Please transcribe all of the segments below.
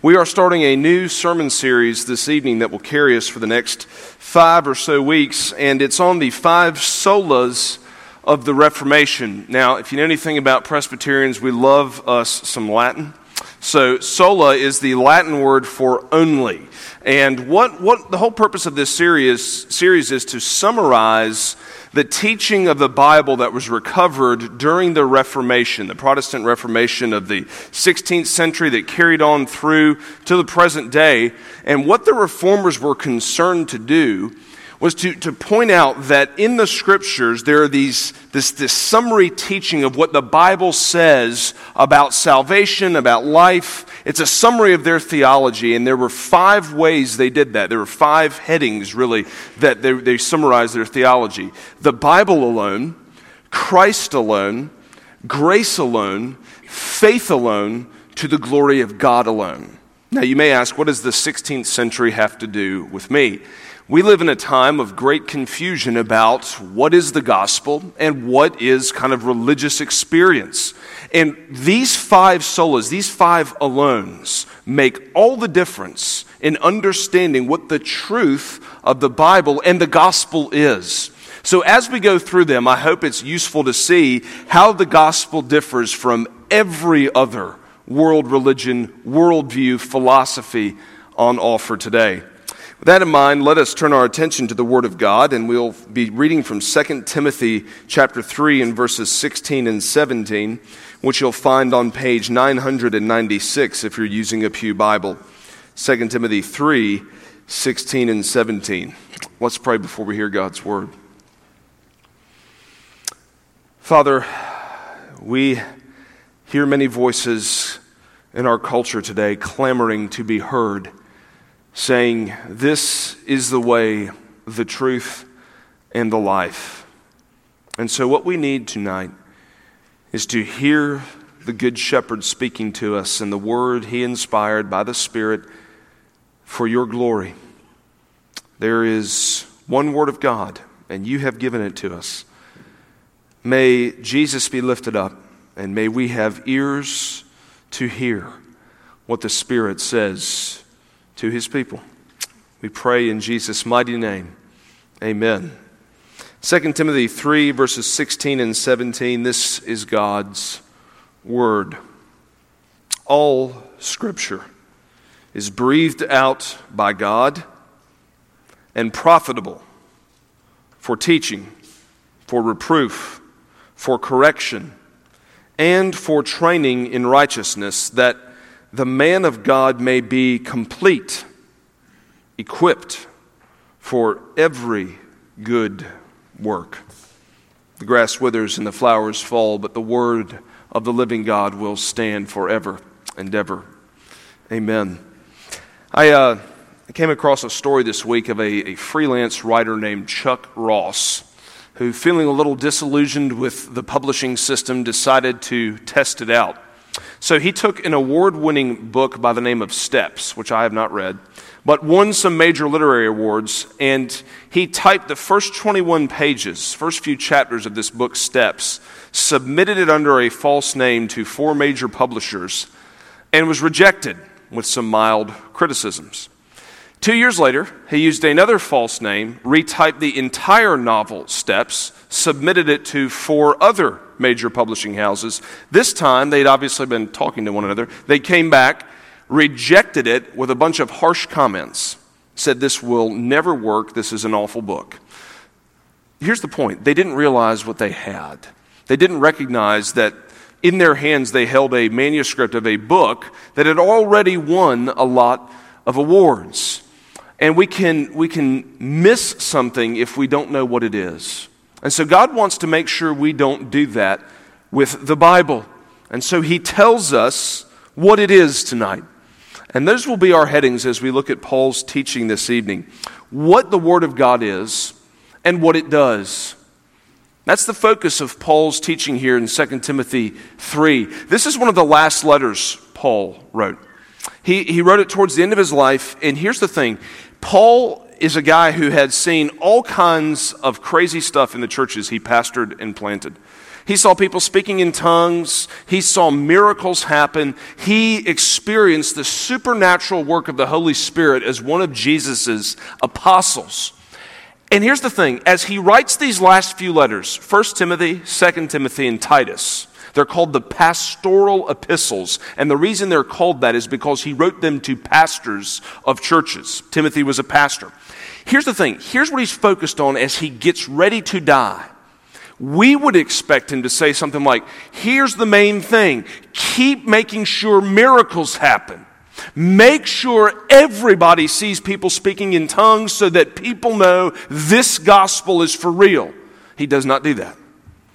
We are starting a new sermon series this evening that will carry us for the next 5 or so weeks, and it's on the 5 solas of the Reformation. Now, if you know anything about Presbyterians, we love us some Latin. So, sola is the Latin word for only. And what the whole purpose of this series is to summarize the teaching of the Bible that was recovered during the Reformation, the Protestant Reformation of the 16th century that carried on through to the present day. And what the Reformers were concerned to do was to point out that in the Scriptures there are this summary teaching of what the Bible says about salvation, about life. It's a summary of their theology, and there were 5 ways they did that. There were 5 headings, really, that they summarized their theology. The Bible alone, Christ alone, grace alone, faith alone, to the glory of God alone. Now you may ask, what does the 16th century have to do with me? We live in a time of great confusion about what is the gospel and what is kind of religious experience. And these 5 solas, these 5 alones, make all the difference in understanding what the truth of the Bible and the gospel is. So as we go through them, I hope it's useful to see how the gospel differs from every other world religion, worldview, philosophy on offer today. With that in mind, let us turn our attention to the Word of God, and we'll be reading from 2 Timothy chapter 3 and verses 16 and 17, which you'll find on page 996 if you're using a Pew Bible. 2 Timothy 3, 16 and 17. Let's pray before we hear God's Word. Father, we hear many voices in our culture today clamoring to be heard, saying, this is the way, the truth, and the life. And so what we need tonight is to hear the Good Shepherd speaking to us in the word he inspired by the Spirit for your glory. There is one word of God, and you have given it to us. May Jesus be lifted up, and may we have ears to hear what the Spirit says to his people. We pray in Jesus' mighty name. Amen. 2 Timothy 3, verses 16 and 17, this is God's word. All Scripture is breathed out by God and profitable for teaching, for reproof, for correction, and for training in righteousness, that the man of God may be complete, equipped for every good work. The grass withers and the flowers fall, but the word of the living God will stand forever and ever. Amen. I came across a story this week of a freelance writer named Chuck Ross, who, feeling a little disillusioned with the publishing system, decided to test it out. So he took an award-winning book by the name of Steps, which I have not read, but won some major literary awards, and he typed the first 21 pages, first few chapters of this book, Steps, submitted it under a false name to 4 major publishers, and was rejected with some mild criticisms. 2 years later, he used another false name, retyped the entire novel, Steps, submitted it to 4 other major publishing houses. This time, they'd obviously been talking to one another. They came back, rejected it with a bunch of harsh comments, said this will never work, this is an awful book. Here's the point. They didn't realize what they had. They didn't recognize that in their hands they held a manuscript of a book that had already won a lot of awards. And we can miss something if we don't know what it is. And so God wants to make sure we don't do that with the Bible. And so he tells us what it is tonight. And those will be our headings as we look at Paul's teaching this evening. What the Word of God is and what it does. That's the focus of Paul's teaching here in 2 Timothy 3. This is one of the last letters Paul wrote. He wrote it towards the end of his life, and here's the thing. Paul is a guy who had seen all kinds of crazy stuff in the churches he pastored and planted. He saw people speaking in tongues. He saw miracles happen. He experienced the supernatural work of the Holy Spirit as one of Jesus' apostles. And here's the thing. As he writes these last few letters, 1 Timothy, 2 Timothy, and Titus, they're called the pastoral epistles. And the reason they're called that is because he wrote them to pastors of churches. Timothy was a pastor. Here's the thing. Here's what he's focused on as he gets ready to die. We would expect him to say something like, here's the main thing. Keep making sure miracles happen. Make sure everybody sees people speaking in tongues so that people know this gospel is for real. He does not do that.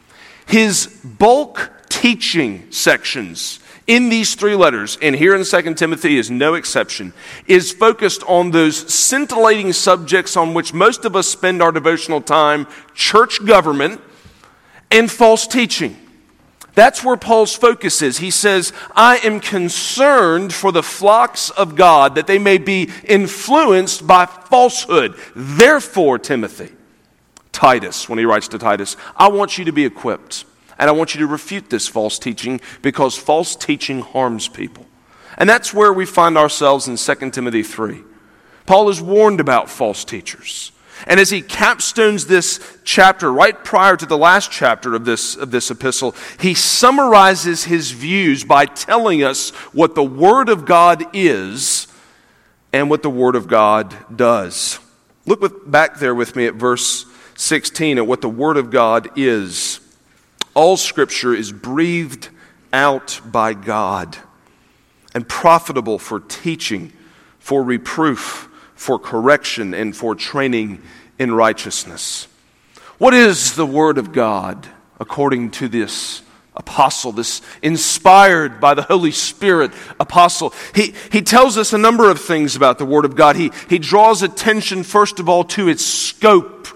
His bulk teaching sections in these 3 letters, and here in 2 Timothy is no exception, is focused on those scintillating subjects on which most of us spend our devotional time: church government and false teaching. That's where Paul's focus is. He says, I am concerned for the flocks of God, that they may be influenced by falsehood. Therefore, Timothy, Titus, when he writes to Titus, I want you to be equipped, and I want you to refute this false teaching, because false teaching harms people. And that's where we find ourselves in 2 Timothy 3. Paul is warned about false teachers. And as he capstones this chapter, right prior to the last chapter of this epistle, he summarizes his views by telling us what the Word of God is and what the Word of God does. Look back there with me at verse 16 at what the Word of God is. All Scripture is breathed out by God and profitable for teaching, for reproof, for correction, and for training in righteousness. What is the Word of God according to this apostle, this inspired by the Holy Spirit apostle? He tells us a number of things about the Word of God. He draws attention, first of all, to its scope.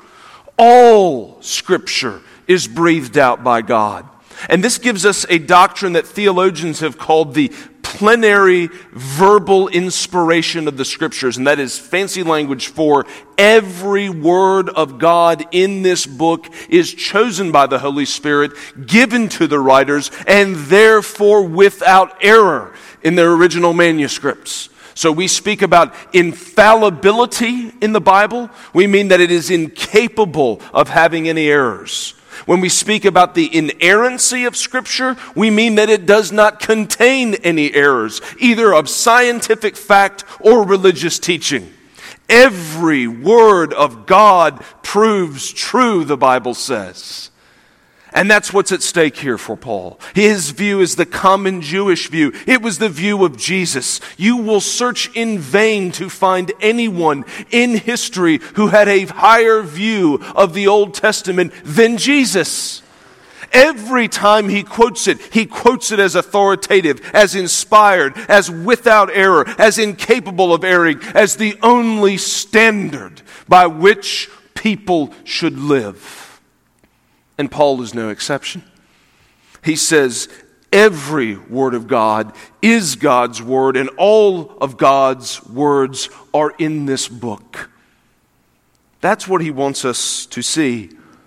All Scripture is breathed out by God. And this gives us a doctrine that theologians have called the plenary verbal inspiration of the Scriptures. And that is fancy language for every word of God in this book is chosen by the Holy Spirit, given to the writers, and therefore without error in their original manuscripts. So we speak about infallibility in the Bible. We mean that it is incapable of having any errors. When we speak about the inerrancy of Scripture, we mean that it does not contain any errors, either of scientific fact or religious teaching. Every word of God proves true, the Bible says. And that's what's at stake here for Paul. His view is the common Jewish view. It was the view of Jesus. You will search in vain to find anyone in history who had a higher view of the Old Testament than Jesus. Every time he quotes it as authoritative, as inspired, as without error, as incapable of erring, as the only standard by which people should live. And Paul is no exception. He says every word of God is God's word, and all of God's words are in this book. That's what he wants us to see.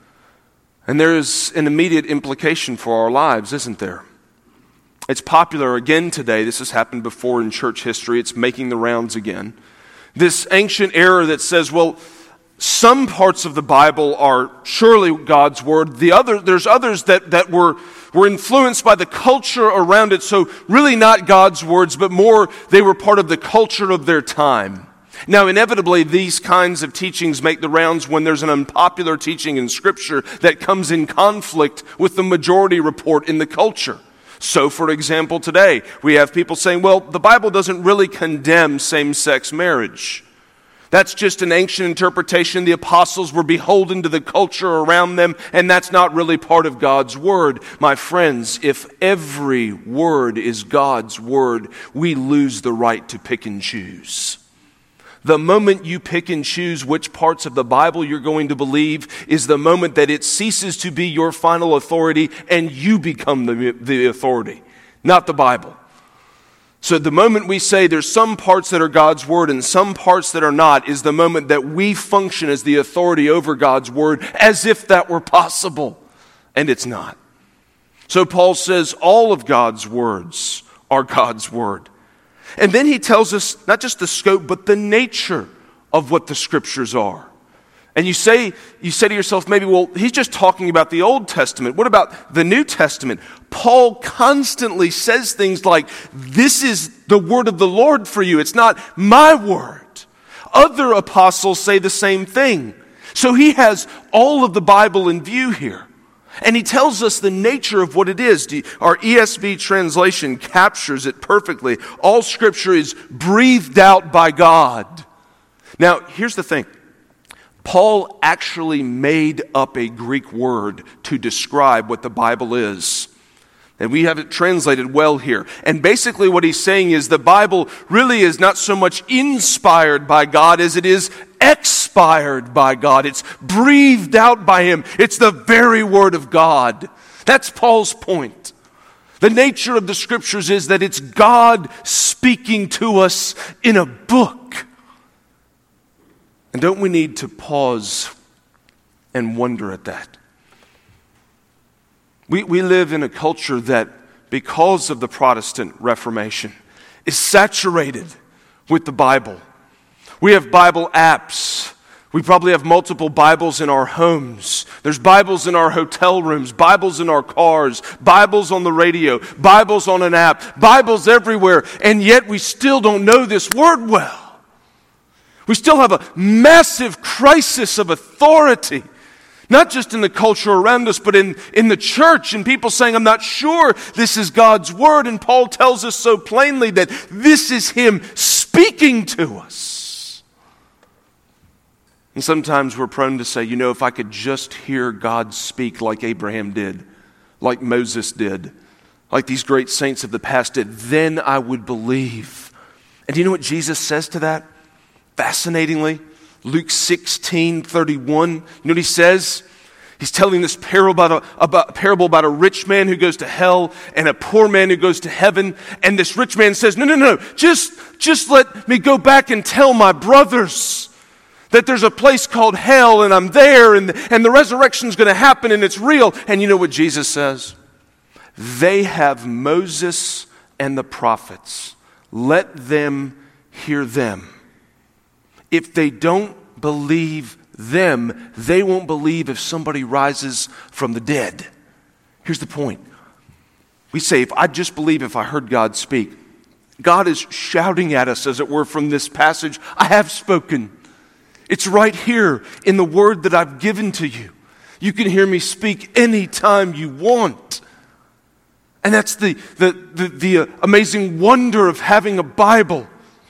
And there is an immediate implication for our lives, isn't there? It's popular again today. This has happened before in church history. It's making the rounds again. This ancient error that says, well, some parts of the Bible are surely God's word. There's others that were influenced by the culture around it, so really not God's words, but more they were part of the culture of their time. Now, inevitably, these kinds of teachings make the rounds when there's an unpopular teaching in Scripture that comes in conflict with the majority report in the culture. So, for example, today, we have people saying, well, the Bible doesn't really condemn same-sex marriage. That's just an ancient interpretation. The apostles were beholden to the culture around them, and that's not really part of God's word. My friends, if every word is God's word, we lose the right to pick and choose. The moment you pick and choose which parts of the Bible you're going to believe is the moment that it ceases to be your final authority and you become the authority, not the Bible. So the moment we say there's some parts that are God's word and some parts that are not is the moment that we function as the authority over God's word as if that were possible. And it's not. So Paul says all of God's words are God's word. And then he tells us not just the scope, but the nature of what the Scriptures are. And you say to yourself, maybe, well, he's just talking about the Old Testament. What about the New Testament? Paul constantly says things like, this is the word of the Lord for you. It's not my word. Other apostles say the same thing. So he has all of the Bible in view here. And he tells us the nature of what it is. Our ESV translation captures it perfectly. All Scripture is breathed out by God. Now, here's the thing. Paul actually made up a Greek word to describe what the Bible is. And we have it translated well here. And basically what he's saying is the Bible really is not so much inspired by God as it is expired by God. It's breathed out by Him. It's the very Word of God. That's Paul's point. The nature of the Scriptures is that it's God speaking to us in a book. And don't we need to pause and wonder at that? We live in a culture that, because of the Protestant Reformation, is saturated with the Bible. We have Bible apps. We probably have multiple Bibles in our homes. There's Bibles in our hotel rooms, Bibles in our cars, Bibles on the radio, Bibles on an app, Bibles everywhere, and yet we still don't know this word well. We still have a massive crisis of authority, not just in the culture around us, but in the church, and people saying, I'm not sure this is God's word. And Paul tells us so plainly that this is Him speaking to us. And sometimes we're prone to say, if I could just hear God speak like Abraham did, like Moses did, like these great saints of the past did, then I would believe. And do you know what Jesus says to that? Fascinatingly, Luke 16:31. You know what He says? He's telling this parable about a rich man who goes to hell and a poor man who goes to heaven. And this rich man says, no, just let me go back and tell my brothers that there's a place called hell and I'm there and the resurrection's going to happen and it's real. And you know what Jesus says? They have Moses and the prophets. Let them hear them. If they don't believe them, they won't believe if somebody rises from the dead. Here's the point. We say, if I just believe if I heard God speak, God is shouting at us, as it were, from this passage, I have spoken. It's right here in the word that I've given to you. You can hear me speak anytime you want. And that's the amazing wonder of having a Bible.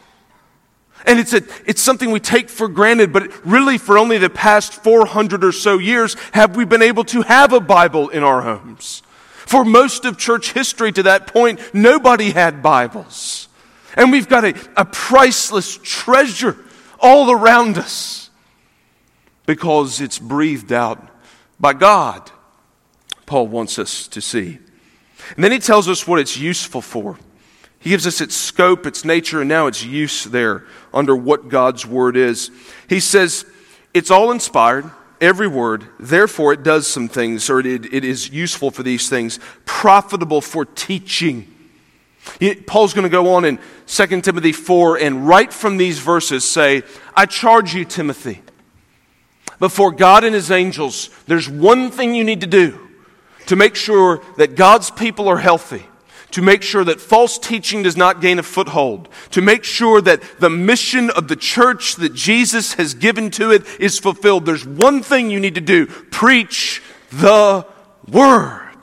And it's something we take for granted, but really for only the past 400 or so years have we been able to have a Bible in our homes. For most of church history to that point, nobody had Bibles. And we've got a priceless treasure all around us because it's breathed out by God, Paul wants us to see. And then he tells us what it's useful for. He gives us its scope, its nature, and now its use there under what God's word is. He says, it's all inspired, every word, therefore it does some things, or it is useful for these things, profitable for teaching. Paul's going to go on in 2 Timothy 4 and right from these verses say, I charge you, Timothy, before God and His angels, there's one thing you need to do to make sure that God's people are healthy, to make sure that false teaching does not gain a foothold, to make sure that the mission of the church that Jesus has given to it is fulfilled. There's one thing you need to do. Preach the word.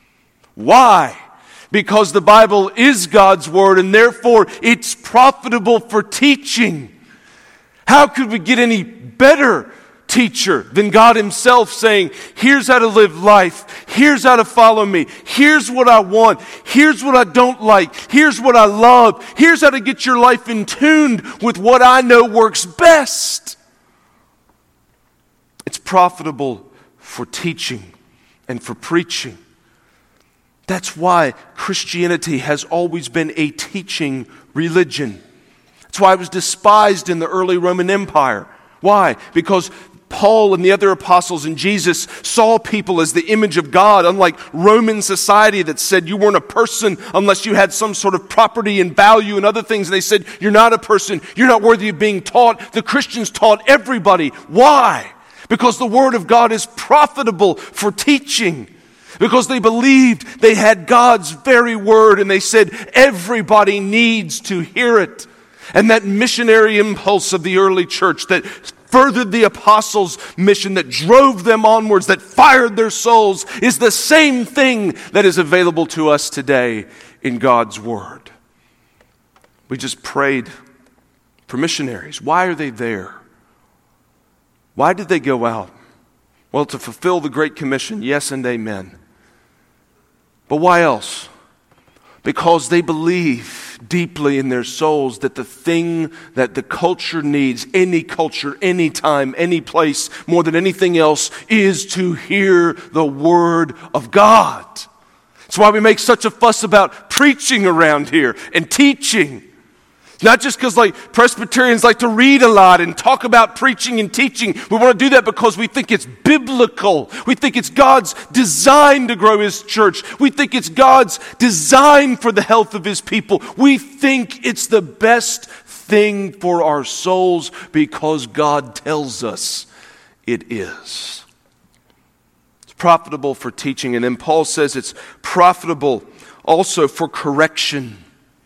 Why? Because the Bible is God's word and therefore it's profitable for teaching. How could we get any better teacher than God Himself saying, here's how to live life, here's how to follow me, here's what I want, here's what I don't like, here's what I love, here's how to get your life in tune with what I know works best. It's profitable for teaching and for preaching. That's why Christianity has always been a teaching religion. That's why it was despised in the early Roman Empire. Why? Because Paul and the other apostles and Jesus saw people as the image of God, unlike Roman society that said you weren't a person unless you had some sort of property and value and other things. And they said, you're not a person, you're not worthy of being taught. The Christians taught everybody. Why? Because the Word of God is profitable for teaching. Because they believed they had God's very Word, and they said everybody needs to hear it. And that missionary impulse of the early church that furthered the apostles' mission, that drove them onwards, that fired their souls, is the same thing that is available to us today in God's Word. We just prayed for missionaries. Why are they there? Why did they go out? Well, to fulfill the Great Commission, yes and amen. But why else? Because they believe deeply in their souls that the thing that the culture needs, any culture, any time, any place, more than anything else, is to hear the Word of God. That's why we make such a fuss about preaching around here and teaching. Not just because Presbyterians like to read a lot and talk about preaching and teaching. We want to do that because we think it's biblical. We think it's God's design to grow His church. We think it's God's design for the health of His people. We think it's the best thing for our souls because God tells us it is. It's profitable for teaching. And then Paul says it's profitable also for correction.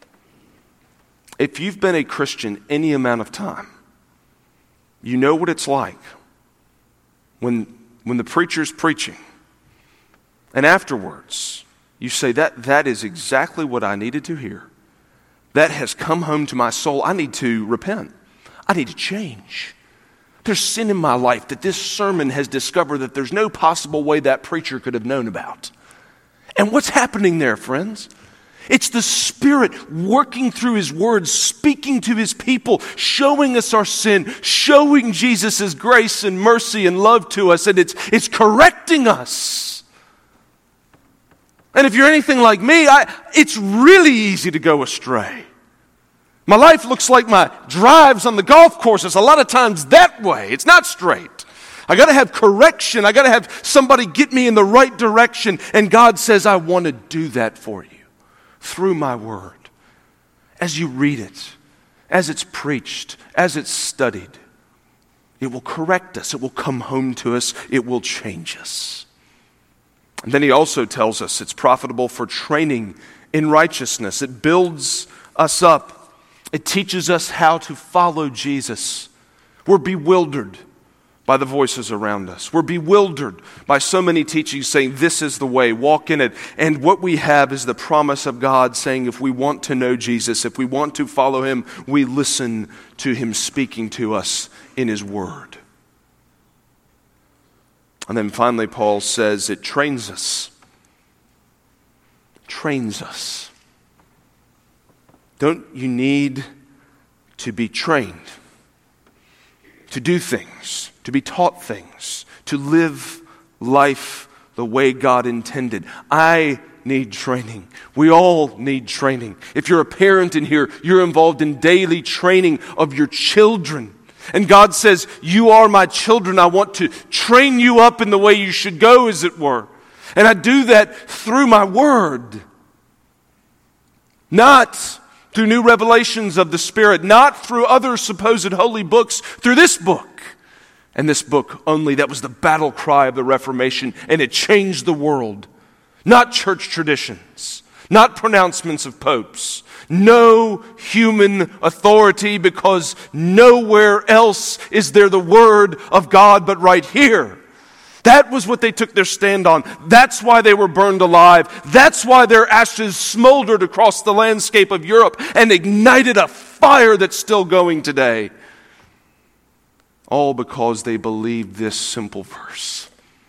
If you've been a Christian any amount of time, you know what it's like when the preacher's preaching, and afterwards you say, that is exactly what I needed to hear. That has come home to my soul. I need to repent. I need to change. There's sin in my life that this sermon has discovered that there's no possible way that preacher could have known about. And what's happening there, friends? It's the Spirit working through His Word, speaking to His people, showing us our sin, showing Jesus' grace and mercy and love to us, and it's correcting us. And if you're anything like me, it's really easy to go astray. My life looks like my drives on the golf courses a lot of times that way. It's not straight. I got to have correction. I got to have somebody get me in the right direction, and God says, I want to do that for you. Through my Word, as you read it, as it's preached, as it's studied, it will correct us, it will come home to us, it will change us. And then he also tells us it's profitable for training in righteousness. It builds us up. It teaches us how to follow Jesus. We're bewildered by the voices around us. We're bewildered by so many teachings saying this is the way, walk in it. And what we have is the promise of God saying if we want to know Jesus, if we want to follow Him, we listen to Him speaking to us in His Word. And then finally Paul says it trains us. Trains us. Don't you need to be trained to do things, to be taught things, to live life the way God intended? I need training. We all need training. If you're a parent in here, you're involved in daily training of your children. And God says, you are my children. I want to train you up in the way you should go, as it were. And I do that through my Word. Not through new revelations of the Spirit, not through other supposed holy books, through this book. And this book only, that was the battle cry of the Reformation, and it changed the world. Not church traditions, not pronouncements of popes, no human authority, because nowhere else is there the Word of God but right here. That was what they took their stand on. That's why they were burned alive. That's why their ashes smoldered across the landscape of Europe and ignited a fire that's still going today. All because they believed this simple verse.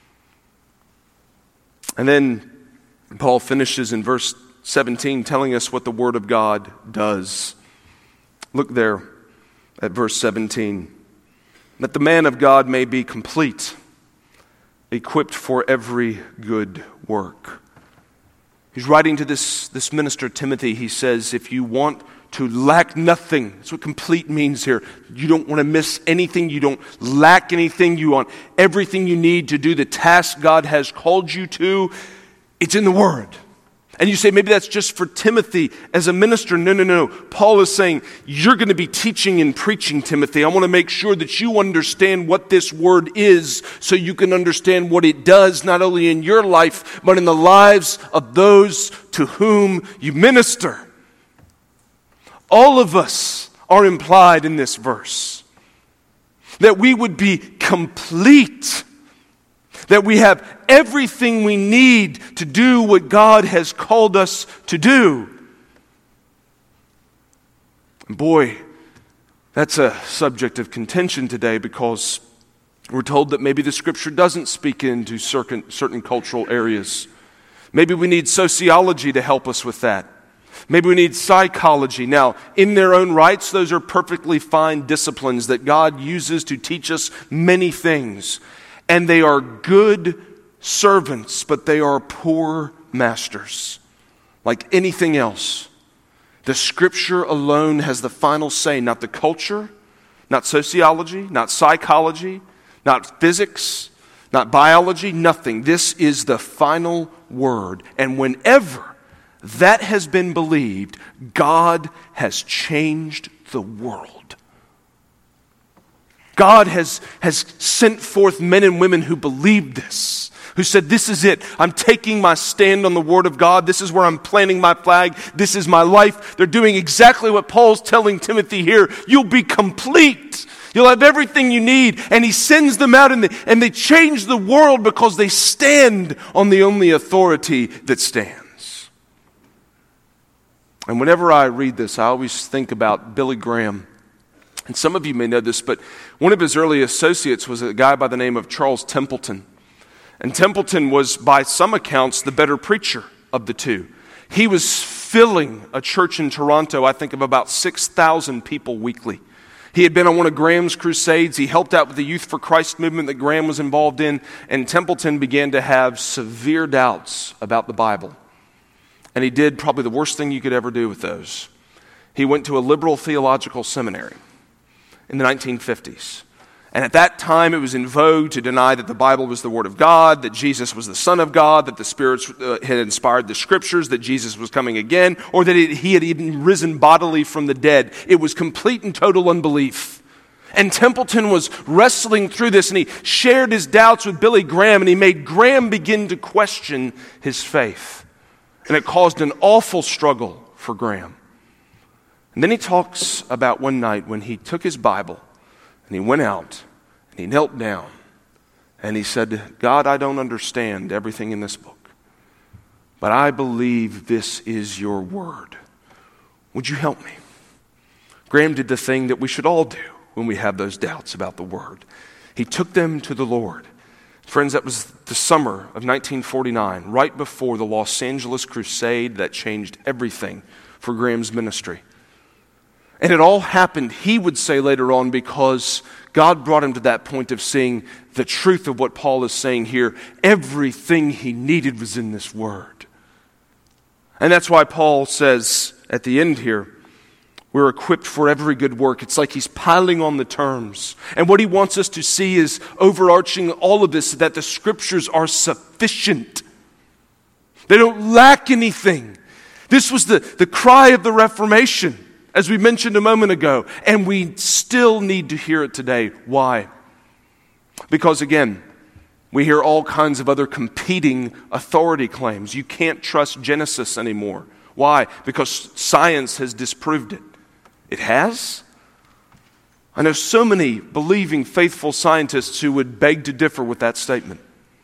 And then Paul finishes in verse 17 telling us what the Word of God does. Look there at verse 17. That the man of God may be complete, equipped for every good work. He's writing to this minister Timothy. He says, if you want to lack nothing. That's what complete means here. You don't want to miss anything. You don't lack anything. You want everything you need to do the task God has called you to. It's in the Word. And you say, maybe that's just for Timothy as a minister. No. Paul is saying, you're going to be teaching and preaching, Timothy. I want to make sure that you understand what this word is so you can understand what it does, not only in your life, but in the lives of those to whom you minister. All of us are implied in this verse. That we would be complete. That we have everything we need to do what God has called us to do. And boy, that's a subject of contention today because we're told that maybe the Scripture doesn't speak into certain cultural areas. Maybe we need sociology to help us with that. Maybe we need psychology. Now, in their own rights, those are perfectly fine disciplines that God uses to teach us many things. And they are good servants, but they are poor masters. Like anything else, the Scripture alone has the final say, not the culture, not sociology, not psychology, not physics, not biology, nothing. This is the final word. And whenever that has been believed, God has changed the world. God has sent forth men and women who believed this, who said, this is it. I'm taking my stand on the Word of God. This is where I'm planting my flag. This is my life. They're doing exactly what Paul's telling Timothy here. You'll be complete. You'll have everything you need. And he sends them out and they change the world because they stand on the only authority that stands. And whenever I read this, I always think about Billy Graham. And some of you may know this, but one of his early associates was a guy by the name of Charles Templeton. And Templeton was, by some accounts, the better preacher of the two. He was filling a church in Toronto, I think, of about 6,000 people weekly. He had been on one of Graham's crusades. He helped out with the Youth for Christ movement that Graham was involved in. And Templeton began to have severe doubts about the Bible. And he did probably the worst thing you could ever do with those. He went to a liberal theological seminary in the 1950s. And at that time, it was in vogue to deny that the Bible was the Word of God, that Jesus was the Son of God, that the Spirit had inspired the Scriptures, that Jesus was coming again, or that he had even risen bodily from the dead. It was complete and total unbelief. And Templeton was wrestling through this, and he shared his doubts with Billy Graham, and he made Graham begin to question his faith. And it caused an awful struggle for Graham. And then he talks about one night when he took his Bible and he went out and he knelt down and he said, God, I don't understand everything in this book, but I believe this is your word. Would you help me? Graham did the thing that we should all do when we have those doubts about the word. He took them to the Lord. Friends, that was the summer of 1949, right before the Los Angeles crusade that changed everything for Graham's ministry. And it all happened, he would say later on, because God brought him to that point of seeing the truth of what Paul is saying here. Everything he needed was in this word. And that's why Paul says at the end here, we're equipped for every good work. It's like he's piling on the terms. And what he wants us to see is overarching all of this, that the Scriptures are sufficient. They don't lack anything. This was the cry of the Reformation, as we mentioned a moment ago, and we still need to hear it today. Why? Because again, we hear all kinds of other competing authority claims. You can't trust Genesis anymore. Why? Because science has disproved it. It has? I know so many believing, faithful scientists who would beg to differ with that statement.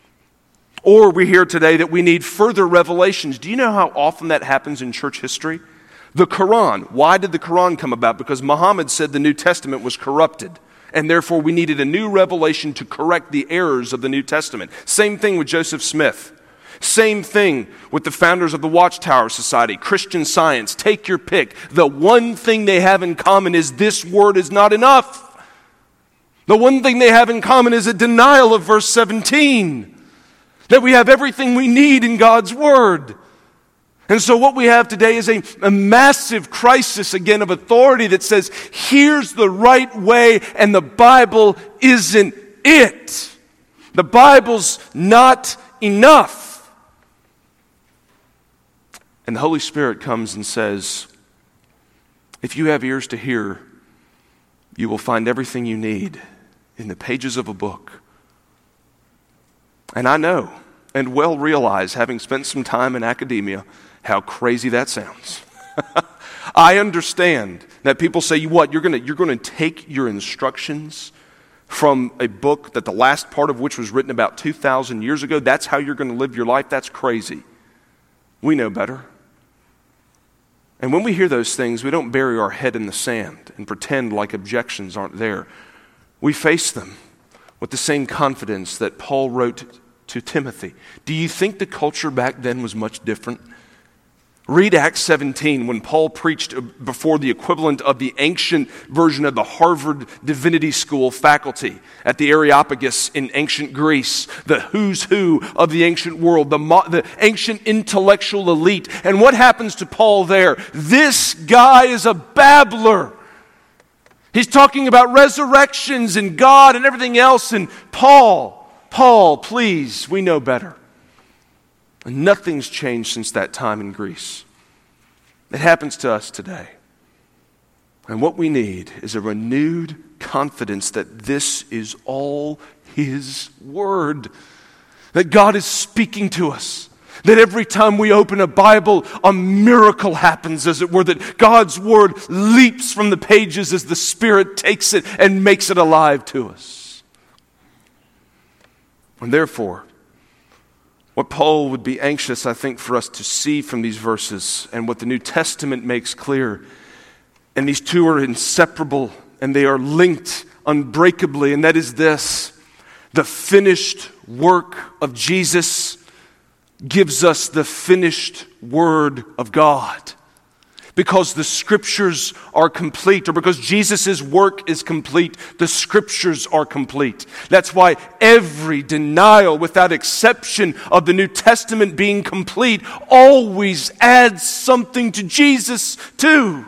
Or we hear today that we need further revelations. Do you know how often that happens in church history? The Quran. Why did the Quran come about? Because Muhammad said the New Testament was corrupted, and therefore we needed a new revelation to correct the errors of the New Testament. Same thing with Joseph Smith. Same thing with the founders of the Watchtower Society, Christian Science. Take your pick. The one thing they have in common is this word is not enough. The one thing they have in common is a denial of verse 17, that we have everything we need in God's word. And so what we have today is a massive crisis, again, of authority that says, here's the right way, and the Bible isn't it. The Bible's not enough. And the Holy Spirit comes and says, if you have ears to hear, you will find everything you need in the pages of a book. And I know and well realize, having spent some time in academia, how crazy that sounds. I understand that people say, what, you're going to take your instructions from a book that the last part of which was written about 2,000 years ago? That's how you're going to live your life? That's crazy. We know better. And when we hear those things, we don't bury our head in the sand and pretend like objections aren't there. We face them with the same confidence that Paul wrote to Timothy. Do you think the culture back then was much different? Read Acts 17 when Paul preached before the equivalent of the ancient version of the Harvard Divinity School faculty at the Areopagus in ancient Greece, the who's who of the ancient world, the ancient intellectual elite. And what happens to Paul there? This guy is a babbler. He's talking about resurrections and God and everything else. And Paul, please, we know better. And nothing's changed since that time in Greece. It happens to us today. And what we need is a renewed confidence that this is all His Word. That God is speaking to us. That every time we open a Bible, a miracle happens, as it were. That God's Word leaps from the pages as the Spirit takes it and makes it alive to us. And therefore, what Paul would be anxious, I think, for us to see from these verses, and what the New Testament makes clear, and these two are inseparable, and they are linked unbreakably, and that is this: the finished work of Jesus gives us the finished Word of God. Because the Scriptures are complete, or because Jesus' work is complete, the Scriptures are complete. That's why every denial, without exception, of the New Testament being complete always adds something to Jesus too.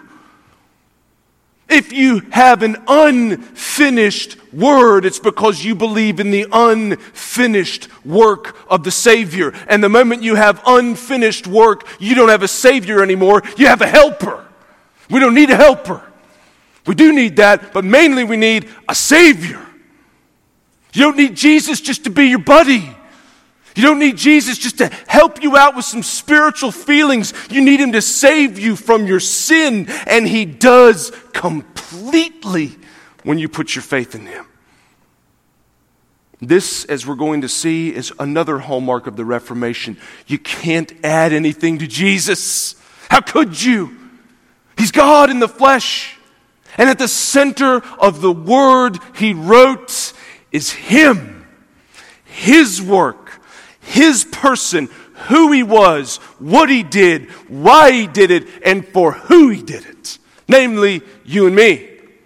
If you have an unfinished word, it's because you believe in the unfinished work of the Savior. And the moment you have unfinished work, you don't have a Savior anymore, you have a helper. We don't need a helper. We do need that, but mainly we need a Savior. You don't need Jesus just to be your buddy. You don't need Jesus just to help you out with some spiritual feelings. You need Him to save you from your sin, and He does completely when you put your faith in Him. This, as we're going to see, is another hallmark of the Reformation. You can't add anything to Jesus. How could you? He's God in the flesh. And at the center of the word He wrote is Him. His work. His person, who He was, what He did, why He did it, and for who He did it. Namely, you and me.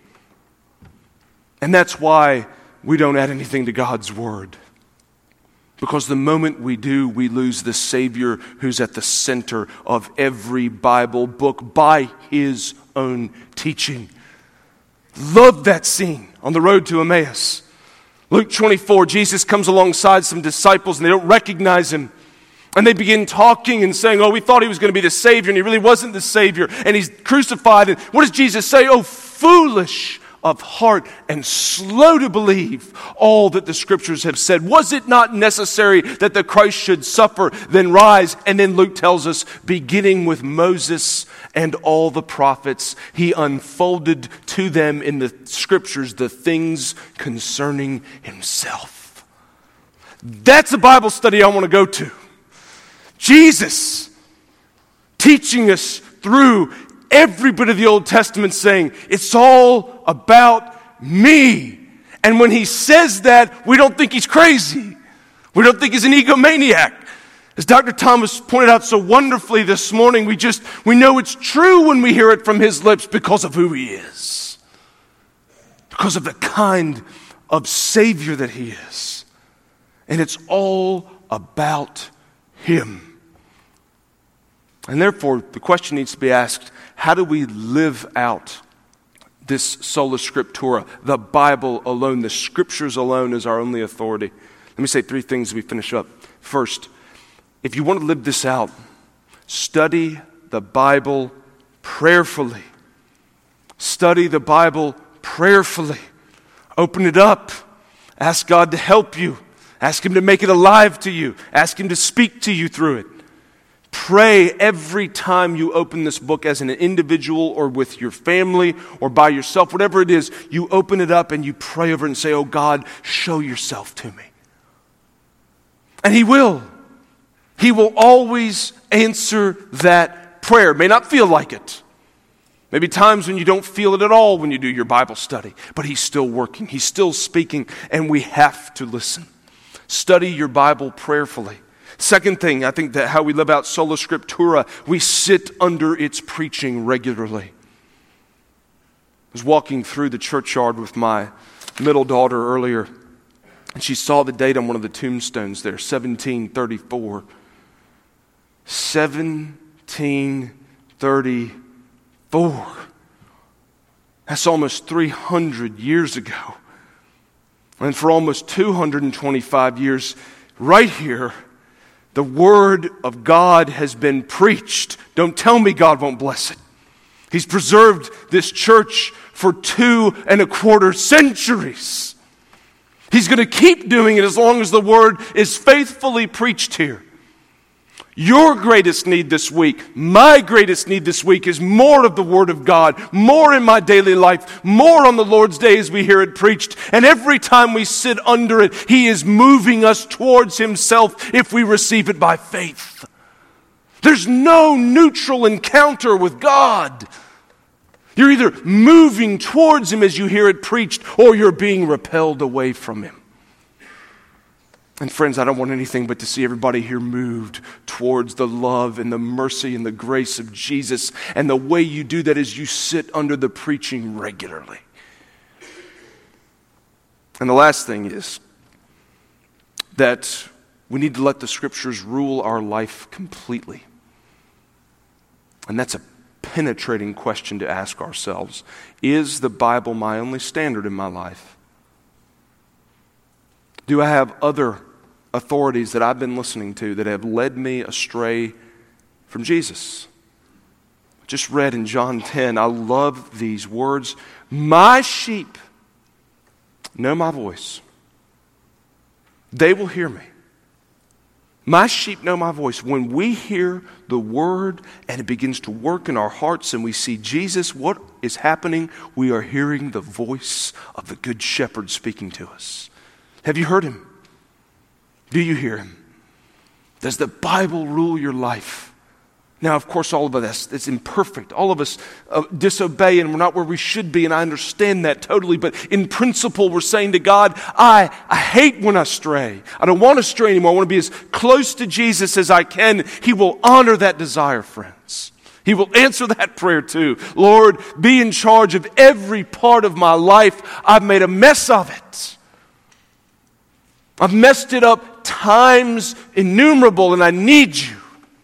And that's why we don't add anything to God's Word. Because the moment we do, we lose the Savior who's at the center of every Bible book by His own teaching. Love that scene on the road to Emmaus. Luke 24, Jesus comes alongside some disciples and they don't recognize Him. And they begin talking and saying, we thought He was going to be the Savior, and He really wasn't the Savior. And He's crucified. And what does Jesus say? Oh, foolish of heart and slow to believe all that the Scriptures have said. Was it not necessary that the Christ should suffer, then rise? And then Luke tells us, beginning with Moses and all the prophets, He unfolded to them in the Scriptures the things concerning Himself. That's a Bible study I want to go to. Jesus teaching us through every bit of the Old Testament, saying, it's all about me. And when He says that, we don't think He's crazy. We don't think He's an egomaniac. As Dr. Thomas pointed out so wonderfully this morning, we know it's true when we hear it from His lips because of who He is. Because of the kind of Savior that He is. And it's all about Him. And therefore, the question needs to be asked, how do we live out this sola scriptura, the Bible alone, the Scriptures alone is our only authority? Let me say three things as we finish up. First, if you want to live this out, study the Bible prayerfully. Study the Bible prayerfully. Open it up. Ask God to help you. Ask Him to make it alive to you. Ask Him to speak to you through it. Pray every time you open this book as an individual or with your family or by yourself, whatever it is, you open it up and you pray over it and say, oh God, show yourself to me. And He will. He will always answer that prayer. It may not feel like it. Maybe times when you don't feel it at all when you do your Bible study, but He's still working. He's still speaking, and we have to listen. Study your Bible prayerfully. Second thing, I think that how we live out sola scriptura, we sit under its preaching regularly. I was walking through the churchyard with my middle daughter earlier, and she saw the date on one of the tombstones there, 1734. 1734. That's almost 300 years ago. And for almost 225 years, right here, the Word of God has been preached. Don't tell me God won't bless it. He's preserved this church for 2.25 centuries. He's going to keep doing it as long as the Word is faithfully preached here. Your greatest need this week, my greatest need this week is more of the Word of God, more in my daily life, more on the Lord's Day as we hear it preached. And every time we sit under it, He is moving us towards Himself if we receive it by faith. There's no neutral encounter with God. You're either moving towards Him as you hear it preached, or you're being repelled away from Him. And friends, I don't want anything but to see everybody here moved towards the love and the mercy and the grace of Jesus. And the way you do that is you sit under the preaching regularly. And the last thing is that we need to let the Scriptures rule our life completely. And that's a penetrating question to ask ourselves. Is the Bible my only standard in my life? Do I have other authorities that I've been listening to that have led me astray from Jesus? I just read in John 10, I love these words. My sheep know my voice. They will hear me. My sheep know my voice. When we hear the Word and it begins to work in our hearts and we see Jesus, what is happening? We are hearing the voice of the Good Shepherd speaking to us. Have you heard Him? Do you hear Him? Does the Bible rule your life? Now, of course, all of us, it's imperfect. All of us disobey and we're not where we should be, and I understand that totally. But in principle, we're saying to God, I hate when I stray. I don't want to stray anymore. I want to be as close to Jesus as I can. He will honor that desire, friends. He will answer that prayer too. Lord, be in charge of every part of my life. I've made a mess of it. I've messed it up times innumerable, and I need you.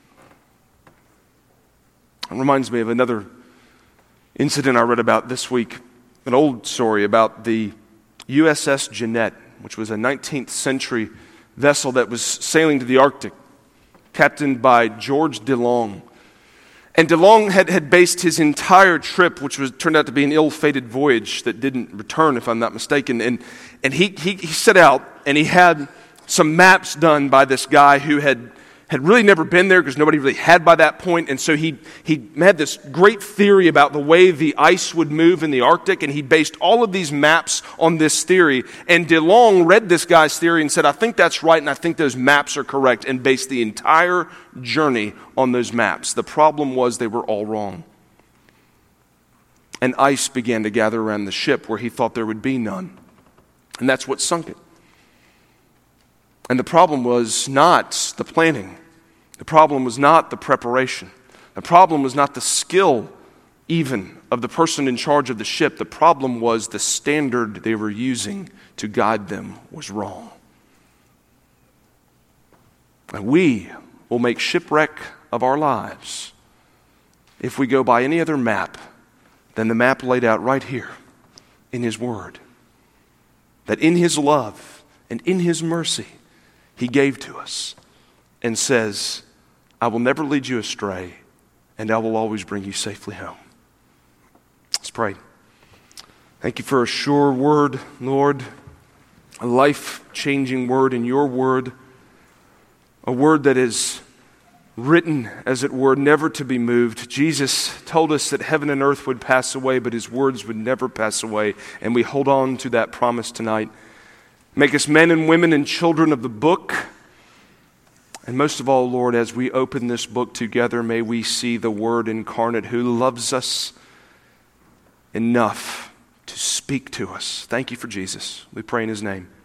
It reminds me of another incident I read about this week, an old story about the USS Jeannette, which was a 19th century vessel that was sailing to the Arctic, captained by George DeLong. And DeLong had based his entire trip, which turned out to be an ill-fated voyage that didn't return, if I'm not mistaken. And he set out, and he had some maps done by this guy who had really never been there because nobody really had by that point. And so he had this great theory about the way the ice would move in the Arctic, and he based all of these maps on this theory. And DeLong read this guy's theory and said, I think that's right, and I think those maps are correct, and based the entire journey on those maps. The problem was they were all wrong. And ice began to gather around the ship where he thought there would be none. And that's what sunk it. And the problem was not the planning. The problem was not the preparation. The problem was not the skill even of the person in charge of the ship. The problem was the standard they were using to guide them was wrong. And we will make shipwreck of our lives if we go by any other map than the map laid out right here in His Word. That in His love and in His mercy, He gave to us and says, I will never lead you astray, and I will always bring you safely home. Let's pray. Thank you for a sure word, Lord, a life-changing word in your word, a word that is written, as it were, never to be moved. Jesus told us that heaven and earth would pass away, but His words would never pass away, and we hold on to that promise tonight. Make us men and women and children of the book. And most of all, Lord, as we open this book together, may we see the Word incarnate who loves us enough to speak to us. Thank you for Jesus. We pray in His name.